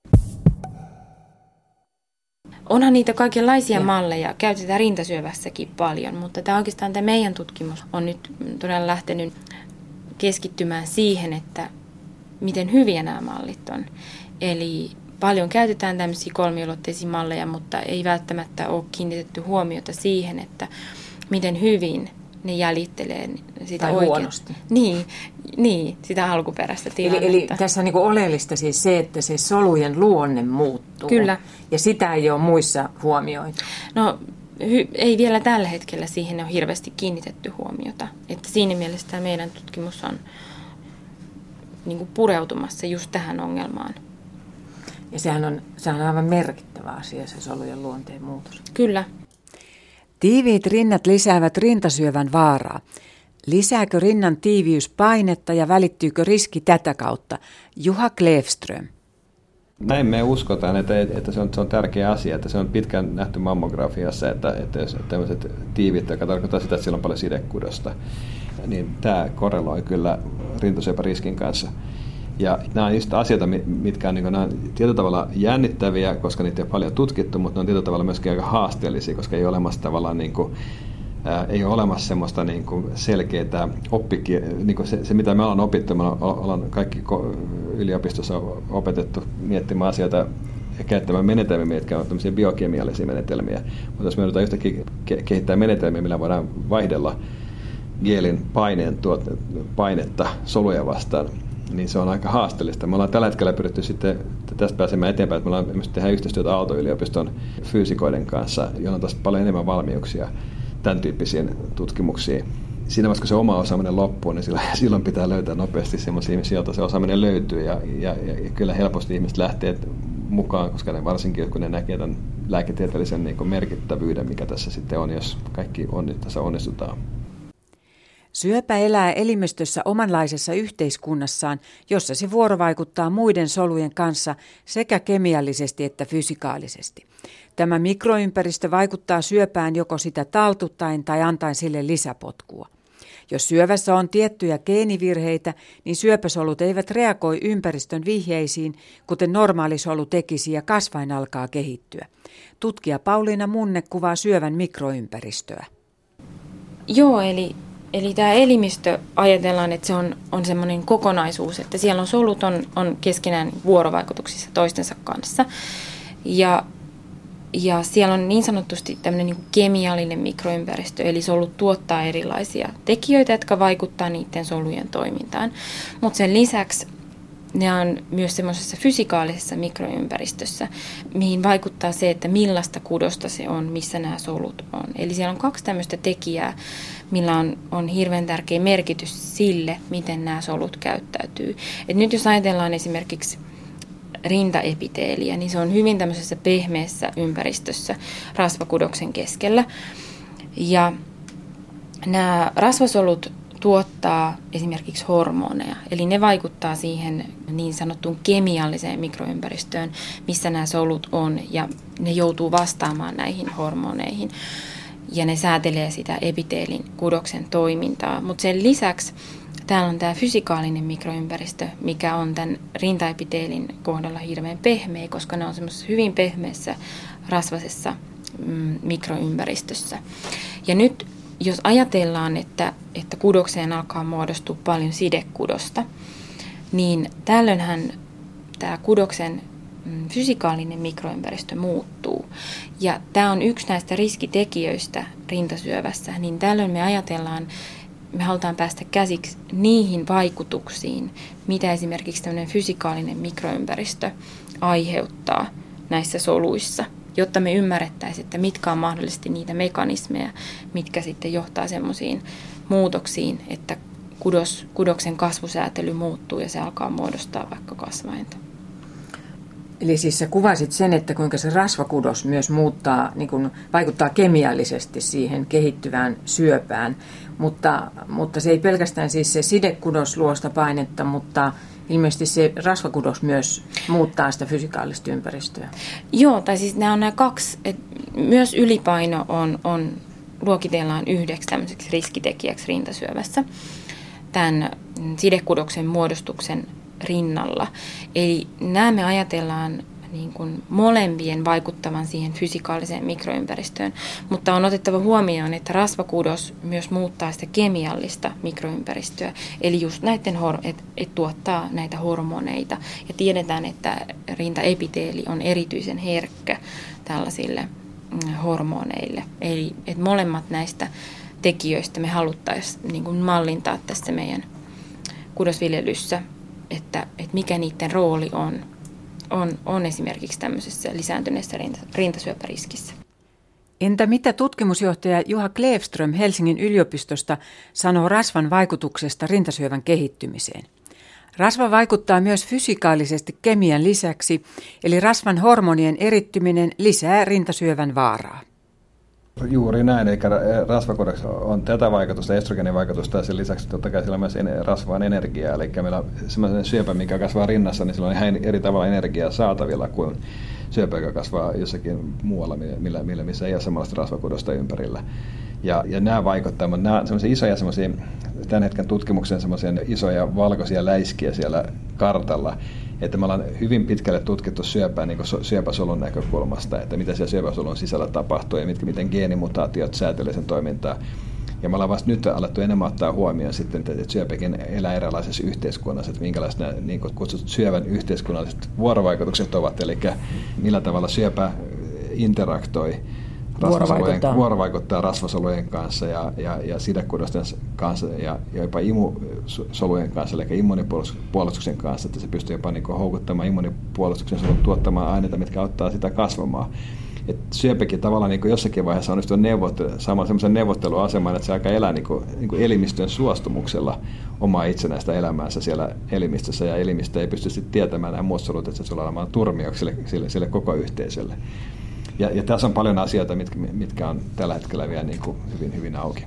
Onhan niitä kaikenlaisia ja. malleja, käytetään rintasyövässäkin paljon, mutta tämä oikeastaan tämä meidän tutkimus on nyt todella lähtenyt keskittymään siihen, että miten hyviä nämä mallit on. Eli paljon käytetään tämmöisiä kolmiulotteisia malleja, mutta ei välttämättä ole kiinnitetty huomiota siihen, että miten hyvin ne jäljittelee sitä tai oikein. huonosti. Niin, niin, sitä alkuperäistä tilannetta. Eli, eli tässä on niin kuin oleellista siis se, että se solujen luonne muuttuu. Kyllä. Ja sitä ei ole muissa huomioitu. No hy, ei vielä tällä hetkellä siihen ole hirveästi kiinnitetty huomiota. Että siinä mielessä tämä meidän tutkimus on niin kuin pureutumassa just tähän ongelmaan. Ja sehän on, sehän on aivan merkittävä asia, se solujen luonteen muutos. Kyllä. Tiiviit rinnat lisäävät rintasyövän vaaraa. Lisääkö rinnan tiiviys painetta ja välittyykö riski tätä kautta? Juha Klevström. Näin me uskotaan, että, että se, on, se on tärkeä asia, että se on pitkään nähty mammografiassa, että, että jos tämmöiset tiivit, joka tarkoittaa sitä, että siellä on paljon sidekudosta, niin tämä korreloi kyllä rintasyöpäriskin kanssa. Ja nämä on just asioita, mitkä on, niin kuin, nämä on tietyllä tavalla jännittäviä, koska niitä ei ole paljon tutkittu, mutta ne on tietyllä tavalla myöskin aika haasteellisia, koska ei ole olemassa tavallaan niin kuin, ää, ei ole olemassa semmoista niin kuin selkeää oppikia, niin kuin se, se, mitä me ollaan opittu, me ollaan kaikki yliopistossa opetettu miettimään asioita ja käyttämään menetelmiä, jotka ovat tämmöisiä biokemiallisia menetelmiä. Mutta jos me joudutaan yhtäkkiä kehittää menetelmiä, millä voidaan vaihdella geelin paineen tuot, painetta soluja vastaan, niin se on aika haasteellista. Me ollaan tällä hetkellä pyritty sitten tästä pääsemään eteenpäin, että me ollaan esimerkiksi tehdään yhteistyötä Aalto-yliopiston fyysikoiden kanssa, joilla on taas paljon enemmän valmiuksia tämän tyyppisiin tutkimuksiin. Siinä vaiheessa, kun se oma osaaminen loppuu, niin silloin pitää löytää nopeasti sellaisia ihmisiä, joilta se osaaminen löytyy. Ja, ja, ja kyllä helposti ihmiset lähtee mukaan, koska ne varsinkin, kun ne näkee tämän lääketieteellisen niin kuin merkittävyyden, mikä tässä sitten on, jos kaikki on, tässä onnistutaan. Syöpä elää elimistössä omanlaisessa yhteiskunnassaan, jossa se vuorovaikuttaa muiden solujen kanssa sekä kemiallisesti että fysikaalisesti. Tämä mikroympäristö vaikuttaa syöpään joko sitä taltuttaen tai antaen sille lisäpotkua. Jos syövässä on tiettyjä geenivirheitä, niin syöpäsolut eivät reagoi ympäristön vihjeisiin, kuten normaali solu tekisi ja kasvain alkaa kehittyä. Tutkija Pauliina Munne kuvaa syövän mikroympäristöä. Joo, eli Eli tämä elimistö ajatellaan, että se on, on semmoinen kokonaisuus, että siellä on solut on, on keskenään vuorovaikutuksissa toistensa kanssa. Ja, ja siellä on niin sanotusti tämmöinen niin kuin kemiallinen mikroympäristö, eli solut tuottaa erilaisia tekijöitä, jotka vaikuttaa niiden solujen toimintaan. Mutta sen lisäksi ne on myös semmoisessa fysikaalisessa mikroympäristössä, mihin vaikuttaa se, että millaista kudosta se on, missä nämä solut on. Eli siellä on kaksi tämmöistä tekijää, millä on, on hirveän tärkeä merkitys sille, miten nämä solut käyttäytyy. Et nyt jos ajatellaan esimerkiksi rintaepiteeliä, niin se on hyvin tämmöisessä pehmeässä ympäristössä rasvakudoksen keskellä. Ja nämä rasvasolut tuottaa esimerkiksi hormoneja, eli ne vaikuttaa siihen niin sanottuun kemialliseen mikroympäristöön, missä nämä solut on, ja ne joutuu vastaamaan näihin hormoneihin, ja ne säätelee sitä epiteelin kudoksen toimintaa. Mutta sen lisäksi täällä on tämä fysikaalinen mikroympäristö, mikä on tämän rintaepiteelin kohdalla hirveän pehmeä, koska ne on semmoisessa hyvin pehmeässä rasvasessa mm, mikroympäristössä. Ja nyt jos ajatellaan, että, että kudokseen alkaa muodostua paljon sidekudosta, niin tällöinhän tämä kudoksen fysikaalinen mikroympäristö muuttuu. Ja tämä on yksi näistä riskitekijöistä rintasyövässä, niin tällöin me ajatellaan, me halutaan päästä käsiksi niihin vaikutuksiin, mitä esimerkiksi tämmöinen fysikaalinen mikroympäristö aiheuttaa näissä soluissa, jotta me ymmärrettäisiin, että mitkä on mahdollisesti niitä mekanismeja, mitkä sitten johtaa semmoisiin muutoksiin, että kudos, kudoksen kasvusäätely muuttuu ja se alkaa muodostaa vaikka kasvainta. Eli siis sä kuvasit sen, että kuinka se rasvakudos myös muuttaa, niin kuin vaikuttaa kemiallisesti siihen kehittyvään syöpään, mutta, mutta se ei pelkästään siis se sidekudos luo sitä painetta, mutta ilmeisesti se rasvakudos myös muuttaa sitä fysikaalista ympäristöä. Joo, tai siis nämä on nämä kaksi, että myös ylipaino on, on luokitellaan yhdeksi tämmöiseksi riskitekijäksi rintasyövässä tämän sidekudoksen muodostuksen rinnalla. Eli nämä me ajatellaan niin kuin molempien vaikuttavan siihen fysikaaliseen mikroympäristöön, mutta on otettava huomioon, että rasvakudos myös muuttaa sitä kemiallista mikroympäristöä, eli just näiden, että et tuottaa näitä hormoneita. Ja tiedetään, että rintaepiteeli on erityisen herkkä tällaisille hormoneille. Eli että molemmat näistä tekijöistä me haluttaisiin niin kuin mallintaa tässä meidän kudosviljelyssä, että, että mikä niiden rooli on, on, on esimerkiksi tämmöisessä lisääntyneessä rinta, rintasyöpäriskissä. Entä mitä tutkimusjohtaja Juha Klevström Helsingin yliopistosta sanoo rasvan vaikutuksesta rintasyövän kehittymiseen? Rasva vaikuttaa myös fysikaalisesti kemian lisäksi, eli rasvan hormonien erittyminen lisää rintasyövän vaaraa. Juuri näin, eli rasvakudoksella on tätä vaikutusta, estrogenin vaikutusta, ja sen lisäksi totta kai sillä myös rasvaan energiaa, eli meillä on sellainen syöpä, mikä kasvaa rinnassa, niin sillä on ihan eri tavalla energiaa saatavilla kuin syöpä, joka kasvaa jossakin muualla, millä, millä missä ei ole samanlaista rasvakudosta ympärillä. Ja, ja nämä vaikuttaa, mutta nämä on sellaisia isoja, sellaisia, tämän hetken tutkimuksen sellaisia isoja valkoisia läiskiä siellä kartalla, että me ollaan hyvin pitkälle tutkittu syöpää niin kuin syöpäsolun näkökulmasta, että mitä siellä syöpäsolun sisällä tapahtuu ja mitkä, miten geenimutaatiot säätelee sen toimintaa. Ja me ollaan vasta nyt alettu enemmän ottaa huomioon sitten, että syöpäkin elää erilaisessa yhteiskunnassa, että minkälaiset nämä niin kutsutut syövän yhteiskunnalliset vuorovaikutukset ovat, eli millä tavalla syöpä interaktoi Vuorovaikuttaa. vuorovaikuttaa rasvasolujen kanssa ja, ja, ja sidekudosten kanssa ja, ja jopa imusolujen kanssa, eli immunipuolustuksen kanssa, että se pystyy jopa niin kuin houkuttamaan immunipuolustuksen solut tuottamaan aineita, mitkä auttaa sitä kasvamaan. Et syöpäkin tavallaan niin kuin jossakin vaiheessa onnistuu neuvottelemaan, saamaan sellaisen neuvotteluaseman, että se alkaa elää niin kuin, niin kuin elimistön suostumuksella omaa itsenäistä elämäänsä siellä elimistössä, ja elimistö ei pysty sitten tietämään nämä muut solut, että se tulee olemaan turmioksi sille, sille, sille koko yhteisölle. Ja, ja tässä on paljon asioita, mitkä, mitkä on tällä hetkellä vielä niin kuin hyvin, hyvin auki.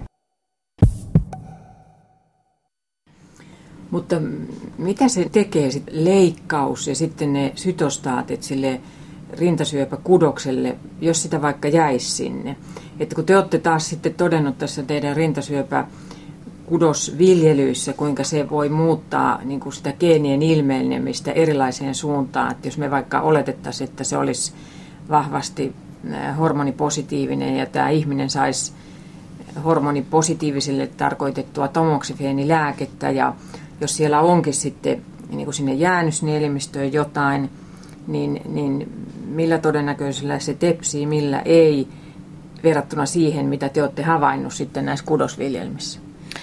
Mutta mitä se tekee sit leikkaus ja sitten ne sytostaatit sille rintasyöpäkudokselle, jos sitä vaikka jäisi sinne? Että kun te olette taas sitten todennut tässä teidän rintasyöpäkudosviljelyissä, kuinka se voi muuttaa niin kuin sitä geenien ilmenemistä erilaiseen suuntaan. Että jos me vaikka oletettaisiin, että se olisi vahvasti hormonipositiivinen ja tämä ihminen saisi hormonipositiivisille tarkoitettua tamoksifeenilääkettä ja jos siellä onkin sitten niin kuin sinne jäänyt sinne elimistöön jotain, niin, niin millä todennäköisellä se tepsii, millä ei verrattuna siihen, mitä te olette havainnut sitten näissä kudosviljelmissä?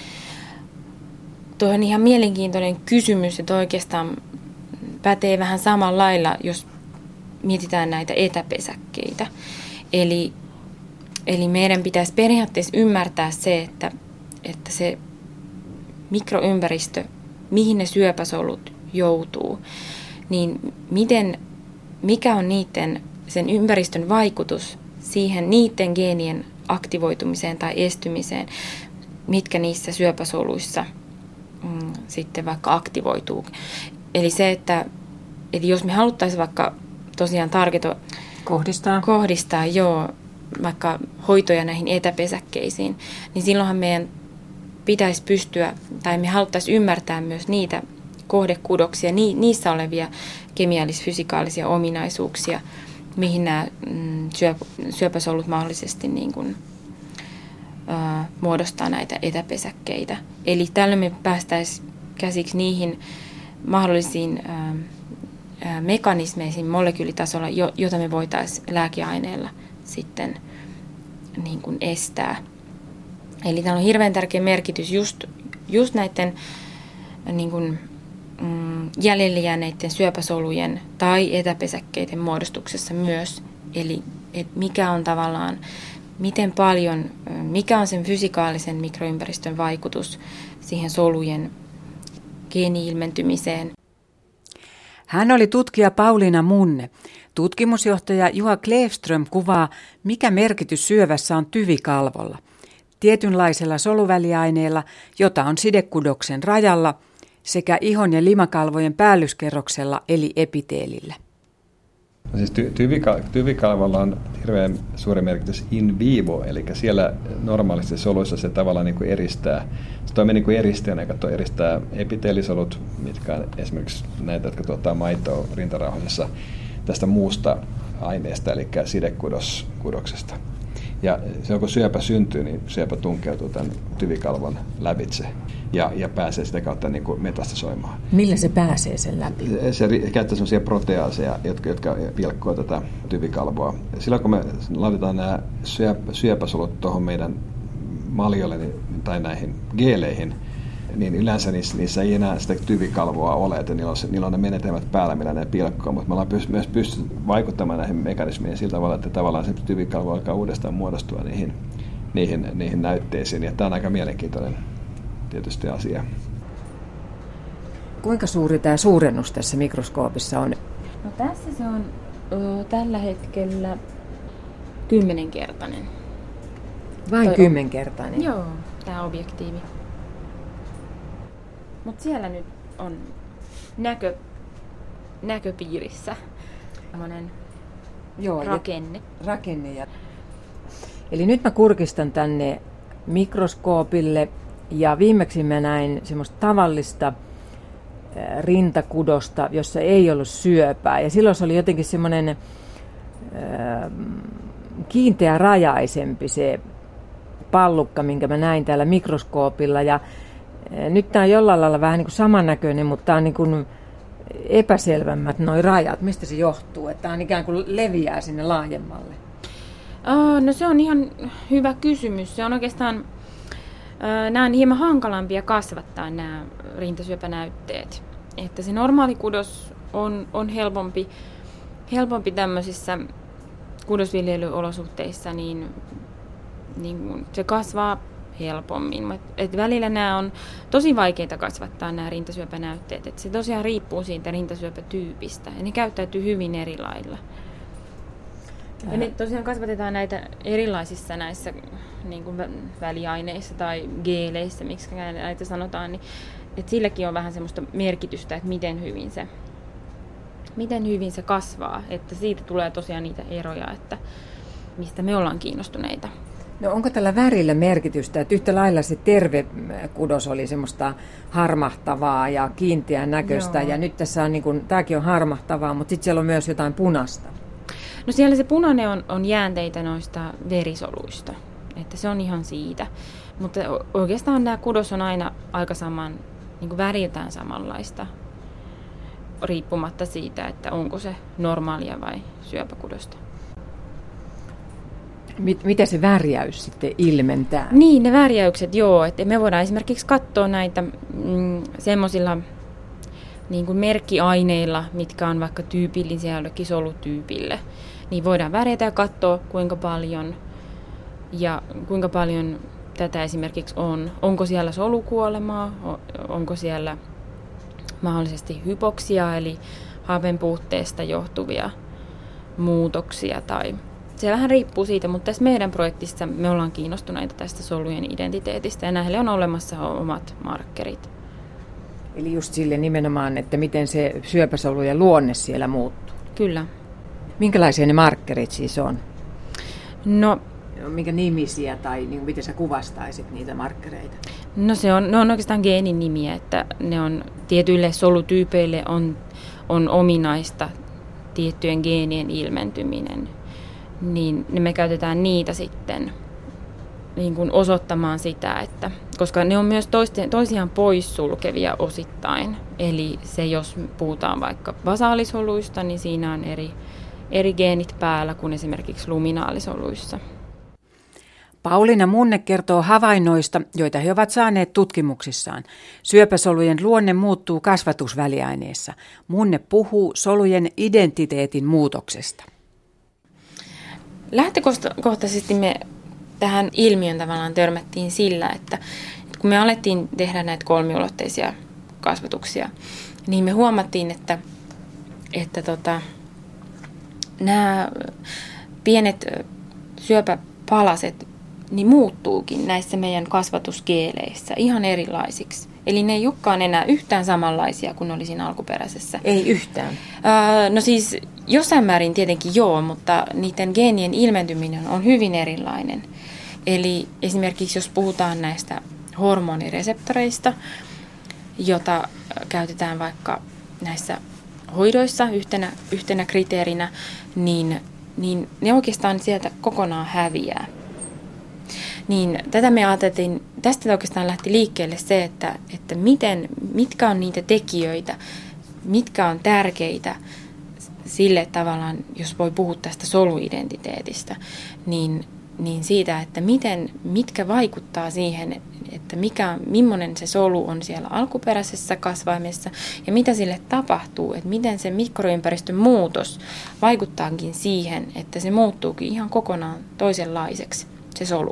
Tuo on ihan mielenkiintoinen kysymys, että oikeastaan pätee vähän samalla lailla, jos mietitään näitä etäpesäkkeitä. Eli, eli meidän pitäisi periaatteessa ymmärtää se, että, että se mikroympäristö, mihin ne syöpäsolut joutuu, niin miten, mikä on niiden, sen ympäristön vaikutus siihen niiden geenien aktivoitumiseen tai estymiseen, mitkä niissä syöpäsoluissa mm, sitten vaikka aktivoituu. Eli se, että eli jos me haluttaisiin vaikka tosiaan targeto kohdistaa. kohdistaa joo, vaikka hoitoja näihin etäpesäkkeisiin, niin silloinhan meidän pitäisi pystyä, tai me haluttaisiin ymmärtää myös niitä kohdekudoksia, niissä olevia kemiallis-fysikaalisia ominaisuuksia, mihin nämä syöpäsolut mahdollisesti niin kuin, ää, muodostaa näitä etäpesäkkeitä. Eli tällöin me päästäisiin käsiksi niihin mahdollisiin ää, ää, mekanismeisiin molekyylitasolla, jo, jota me voitaisiin lääkeaineella sitten niin kuin estää. Eli täällä on hirveän tärkeä merkitys just, just näiden niin kuin, mm, jäljelle jääneiden syöpäsolujen tai etäpesäkkeiden muodostuksessa myös. Eli et mikä on tavallaan, miten paljon, mikä on sen fysikaalisen mikroympäristön vaikutus siihen solujen geeni-ilmentymiseen. Hän oli tutkija Pauliina Munne. Tutkimusjohtaja Juha Klevström kuvaa, mikä merkitys syövässä on tyvikalvolla, tietynlaisella soluväliaineella, jota on sidekudoksen rajalla, sekä ihon ja limakalvojen päällyskerroksella eli epiteelillä. No siis ty- tyvika- tyvikalvolla on hirveän suuri merkitys in vivo, eli siellä normaalisti soluissa se tavallaan niin kuin eristää, se toimii niin kuin eristäjänä, joka eristää epiteelisolut, mitkä on esimerkiksi näitä, jotka tuottaa maitoa rintarauhasessa, tästä muusta aineesta, eli sidekudoksesta. Ja silloin kun syöpä syntyy, niin syöpä tunkeutuu tämän tyvikalvon lävitse ja, ja pääsee sitä kautta niin kuin metastasoimaan. Millä se pääsee sen läpi? Se, se käyttää sellaisia proteaaseja, jotka, jotka pilkkoo tätä tyvikalvoa. Silloin kun me laitetaan nämä syöpä, syöpäsolut tuohon meidän maljolle niin, tai näihin geeleihin, niin yleensä niissä, niissä ei enää sitä tyvikalvoa ole, että niillä on, niillä on ne menetelmät päällä, millä ne pilkkoo, mutta me ollaan pyst- myös pystynyt vaikuttamaan näihin mekanismiin sillä tavalla, että tavallaan se tyvikalvo alkaa uudestaan muodostua niihin, niihin, niihin näytteisiin, ja tämä on aika mielenkiintoinen tietysti asia. Kuinka suuri tämä suurennus tässä mikroskoopissa on? No tässä se on ö, tällä hetkellä kymmenenkertainen. Vain Toi kymmenkertainen? On, joo, tämä objektiivi. Mutta siellä nyt on näkö, näköpiirissä tämmöinen rakenne. rakenne ja... Eli nyt mä kurkistan tänne mikroskoopille ja viimeksi mä näin semmoista tavallista rintakudosta, jossa ei ollut syöpää. Ja silloin se oli jotenkin semmoinen äh, kiinteä rajaisempi se pallukka, minkä mä näin täällä mikroskoopilla. Ja nyt tämä on jollain lailla vähän niin kuin samannäköinen, mutta tämä on niin kuin epäselvämmät nuo rajat. Mistä se johtuu? Että tämä on ikään kuin leviää sinne laajemmalle. Uh, no se on ihan hyvä kysymys. Se on oikeastaan, uh, nämä on hieman hankalampia kasvattaa nämä rintasyöpänäytteet. Että se normaali kudos on, on helpompi, helpompi tämmöisissä kudosviljelyolosuhteissa, niin, niin se kasvaa helpommin. Et, et välillä nämä on tosi vaikeita kasvattaa nämä rintasyöpänäytteet. Et se tosiaan riippuu siitä rintasyöpätyypistä ja ne käyttäytyy hyvin eri lailla. Ja me tosiaan kasvatetaan näitä erilaisissa näissä niin kuin väliaineissa tai geeleissä, miksi näitä sanotaan, niin että silläkin on vähän semmoista merkitystä, että miten hyvin se, miten hyvin se kasvaa. Että siitä tulee tosiaan niitä eroja, että mistä me ollaan kiinnostuneita. No onko tällä värillä merkitystä, että yhtä lailla se terve kudos oli semmoista harmahtavaa ja kiinteän näköistä, Joo. ja nyt tässä on niin kuin, tämäkin on harmahtavaa, mutta sitten siellä on myös jotain punasta. No siellä se punainen on, on jäänteitä noista verisoluista, että se on ihan siitä. Mutta oikeastaan nämä kudos on aina aika saman, niin kuin väriltään samanlaista, riippumatta siitä, että onko se normaalia vai syöpäkudosta. Mitä se värjäys sitten ilmentää? Niin, ne värjäykset, joo. Että me voidaan esimerkiksi katsoa näitä mm, semmoisilla niin kuin merkkiaineilla, mitkä on vaikka tyypillisiä jollekin solutyypille. Niin voidaan värjätä ja katsoa, kuinka paljon ja kuinka paljon tätä esimerkiksi on. Onko siellä solukuolemaa, onko siellä mahdollisesti hypoksia, eli hapen puutteesta johtuvia muutoksia tai... Se vähän riippuu siitä, mutta tässä meidän projektissa me ollaan kiinnostuneita tästä solujen identiteetistä ja näille on olemassa omat markkerit. Eli just sille nimenomaan, että miten se syöpäsolujen luonne siellä muuttuu. Kyllä. Minkälaisia ne markkerit siis on? No, minkä nimisiä tai niin miten sä kuvastaisit niitä markkereita? No se on, ne on oikeastaan geenin nimiä, että ne on tietyille solutyypeille on, on ominaista tiettyjen geenien ilmentyminen. Niin me käytetään niitä sitten niin kuin osoittamaan sitä, että, koska ne on myös toisten, toisiaan poissulkevia osittain. Eli se, jos puhutaan vaikka basaalisoluista, niin siinä on eri, eri geenit päällä kuin esimerkiksi luminaalisoluissa. Pauliina Munne kertoo havainnoista, joita he ovat saaneet tutkimuksissaan. Syöpäsolujen luonne muuttuu kasvatusväliaineessa. Munne puhuu solujen identiteetin muutoksesta. Lähtökohtaisesti me tähän ilmiön tavallaan törmättiin sillä, että kun me alettiin tehdä näitä kolmiulotteisia kasvatuksia, niin me huomattiin, että, että tota, nämä pienet syöpäpalaset niin muuttuukin näissä meidän kasvatusgeeleissä ihan erilaisiksi. Eli ne ei olekaan enää yhtään samanlaisia kuin oli siinä alkuperäisessä. Ei yhtään? Öö, no siis jossain määrin tietenkin joo, mutta niiden geenien ilmentyminen on hyvin erilainen. Eli esimerkiksi jos puhutaan näistä hormonireseptoreista, jota käytetään vaikka näissä hoidoissa yhtenä, yhtenä kriteerinä, niin, niin ne oikeastaan sieltä kokonaan häviää. Niin tätä me ajateltiin, tästä oikeastaan lähti liikkeelle se, että, että miten, mitkä on niitä tekijöitä, mitkä on tärkeitä sille tavallaan, jos voi puhua tästä soluidentiteetistä, niin, niin siitä, että miten, mitkä vaikuttaa siihen, että mikä, millainen se solu on siellä alkuperäisessä kasvaimessa ja mitä sille tapahtuu, että miten se mikroympäristön muutos vaikuttaakin siihen, että se muuttuukin ihan kokonaan toisenlaiseksi, se solu.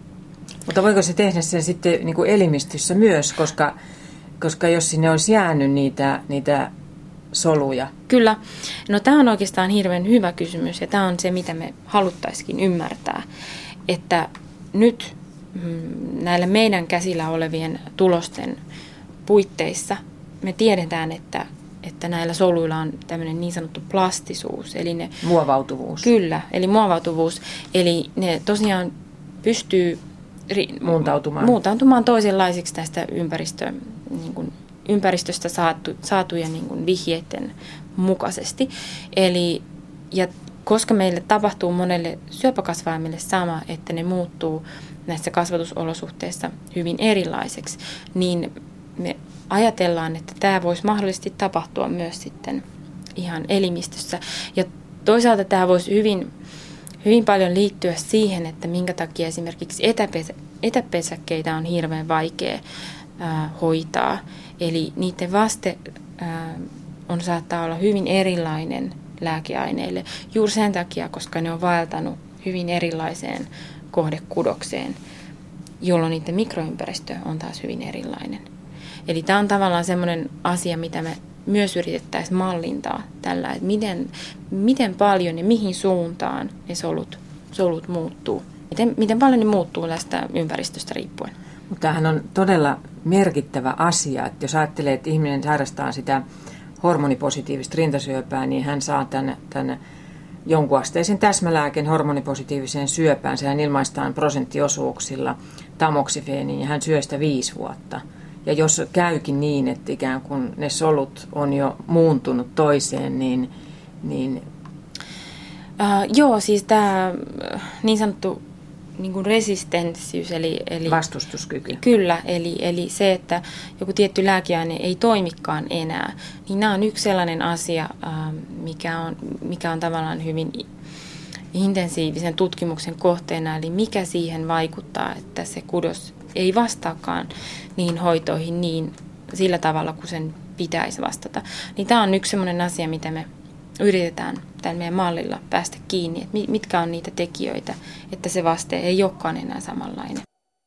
Mutta voiko se tehdä sen sitten niin kuin elimistössä myös, koska, koska jos sinne olisi jäänyt niitä, niitä soluja? Kyllä. No tämä on oikeastaan hirveän hyvä kysymys ja tämä on se, mitä me haluttaisikin ymmärtää, että nyt näillä meidän käsillä olevien tulosten puitteissa me tiedetään, että, että näillä soluilla on tämmöinen niin sanottu plastisuus. Eli ne, muovautuvuus. Kyllä, eli muovautuvuus. Eli ne tosiaan pystyy muuntautumaan, muuntautumaan toisenlaisiksi tästä ympäristö, niin kuin ympäristöstä saatu, saatujen niin kuin vihjeiden mukaisesti. Eli, ja koska meille tapahtuu monelle syöpäkasvaimille sama, että ne muuttuu näissä kasvatusolosuhteissa hyvin erilaiseksi, niin me ajatellaan, että tämä voisi mahdollisesti tapahtua myös sitten ihan elimistössä. Ja toisaalta tämä voisi hyvin, hyvin paljon liittyä siihen, että minkä takia esimerkiksi etäpesä, etäpesäkkeitä on hirveän vaikea ää, hoitaa. Eli niiden vaste ää, on, saattaa olla hyvin erilainen lääkeaineille juuri sen takia, koska ne on vaeltanut hyvin erilaiseen kohdekudokseen, jolloin niiden mikroympäristö on taas hyvin erilainen. Eli tämä on tavallaan semmoinen asia, mitä me myös yritettäisiin mallintaa tällä, että miten, miten paljon ja mihin suuntaan ne solut, solut muuttuu. Miten, miten paljon ne muuttuu tästä ympäristöstä riippuen. Mutta tämähän on todella merkittävä asia, että jos ajattelee, että ihminen sairastaa sitä hormonipositiivista rintasyöpää, niin hän saa tämän, tämän jonkunasteisen täsmälääken hormonipositiiviseen syöpään. Sehän ilmaistaan prosenttiosuuksilla tamoksifeeniin ja hän syö sitä viisi vuotta. Ja jos käykin niin, että ikään kuin ne solut on jo muuntunut toiseen, niin... niin uh, joo, siis tämä niin sanottu niin kuin resistenssiys, eli, eli... vastustuskyky. Kyllä, eli, eli se, että joku tietty lääkeaine ei toimikaan enää, niin nämä on yksi sellainen asia, mikä on, mikä on tavallaan hyvin intensiivisen tutkimuksen kohteena, eli mikä siihen vaikuttaa, että se kudos ei vastaakaan niihin hoitoihin niin sillä tavalla, kuin sen pitäisi vastata. Niin tämä on yksi sellainen asia, mitä me yritetään tällä meidän mallilla päästä kiinni, että mitkä on niitä tekijöitä, että se vaste ei olekaan enää samanlainen.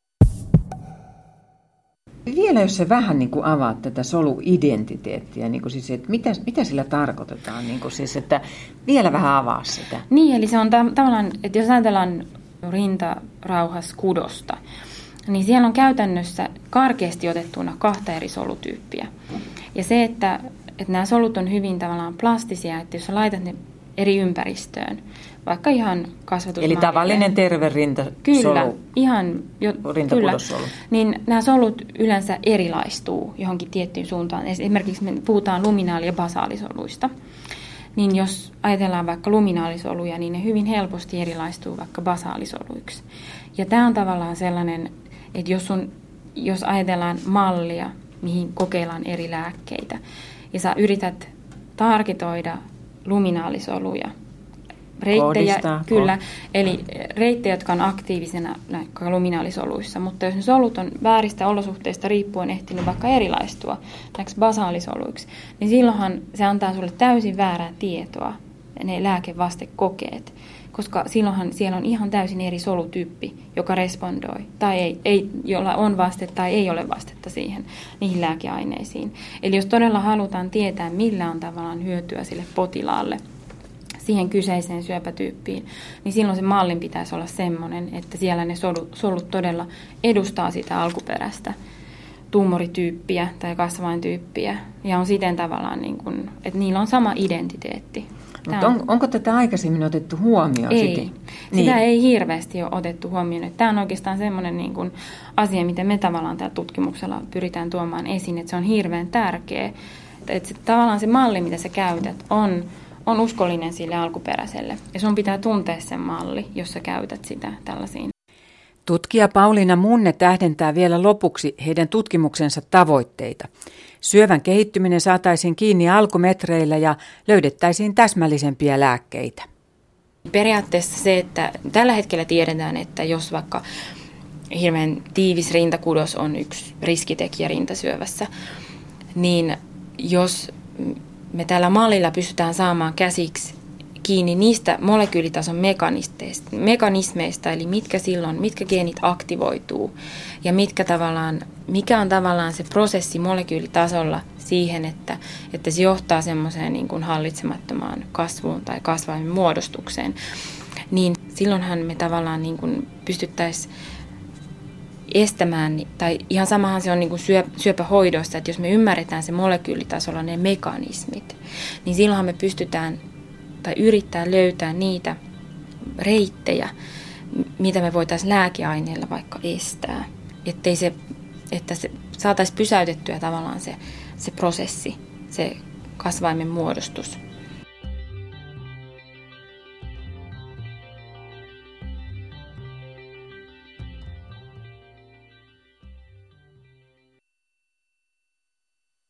Vielä jos sä vähän niin kuin avaat tätä soluidentiteettiä, niin kuin siis, että mitä, mitä sillä tarkoitetaan, niin kuin siis, että vielä vähän avaa sitä. Niin, eli se on ta- tavallaan, että jos ajatellaan rintarauhaskudosta, niin siellä on käytännössä karkeasti otettuna kahta eri solutyyppiä. Ja se, että, että nämä solut on hyvin tavallaan plastisia, että jos sä laitat ne eri ympäristöön, vaikka ihan kasvatusmaailmaan. Eli tavallinen terve rintasolu. Kyllä, ihan jo, kyllä, niin nämä solut yleensä erilaistuu johonkin tiettyyn suuntaan. Esimerkiksi me puhutaan luminaali- ja basaalisoluista. niin jos ajatellaan vaikka luminaalisoluja, niin ne hyvin helposti erilaistuu vaikka basaalisoluiksi. Ja tämä on tavallaan sellainen, että jos, sun, jos ajatellaan mallia, mihin kokeillaan eri lääkkeitä, ja sä yrität targetoida luminaalisoluja, reittejä, kyllä, eli reittejä, jotka on aktiivisena luminaalisoluissa, mutta jos ne solut on vääristä olosuhteista riippuen ehtinyt vaikka erilaistua näiksi basaalisoluiksi, niin silloinhan se antaa sulle täysin väärää tietoa, ne lääkevastekokeet, koska silloinhan siellä on ihan täysin eri solutyyppi, joka respondoi, tai ei, ei, jolla on vaste tai ei ole vastetta siihen, niihin lääkeaineisiin. Eli jos todella halutaan tietää, millä on tavallaan hyötyä sille potilaalle, siihen kyseiseen syöpätyyppiin, niin silloin se mallin pitäisi olla semmoinen, että siellä ne solut, solut todella edustaa sitä alkuperäistä tuumorityyppiä tai kasvaintyyppiä, ja on siten tavallaan, niin kuin, että niillä on sama identiteetti. Mutta on, onko tätä aikaisemmin otettu huomioon? Ei. Sitä, sitä niin. ei hirveästi ole otettu huomioon. Tämä on oikeastaan semmoinen niin kuin asia, mitä me tavallaan tällä tutkimuksella pyritään tuomaan esiin, että se on hirveän tärkeä. Että se, tavallaan se malli, mitä sä käytät, on, on uskollinen sille alkuperäiselle. Ja sun pitää tuntea sen malli, jos sä käytät sitä tällaisiin. Tutkija Pauliina Munne tähdentää vielä lopuksi heidän tutkimuksensa tavoitteita. Syövän kehittyminen saataisiin kiinni alkumetreillä ja löydettäisiin täsmällisempiä lääkkeitä. Periaatteessa se, että tällä hetkellä tiedetään, että jos vaikka hirveän tiivis rintakudos on yksi riskitekijä rintasyövässä, niin jos me tällä mallilla pystytään saamaan käsiksi kiinni niistä molekyylitason mekanismeista, eli mitkä silloin, mitkä geenit aktivoituu ja mitkä tavallaan, mikä on tavallaan se prosessi molekyylitasolla siihen, että, että se johtaa semmoiseen niin kuin hallitsemattomaan kasvuun tai kasvaimen muodostukseen, niin silloinhan me tavallaan niin kuin pystyttäisiin estämään, tai ihan samahan se on niin kuin syö, syöpähoidossa, että jos me ymmärretään se molekyylitasolla ne mekanismit, niin silloinhan me pystytään tai yrittää löytää niitä reittejä, mitä me voitaisiin lääkeaineilla vaikka estää, ettei se, että se saataisiin pysäytettyä tavallaan se, se prosessi, se kasvaimen muodostus.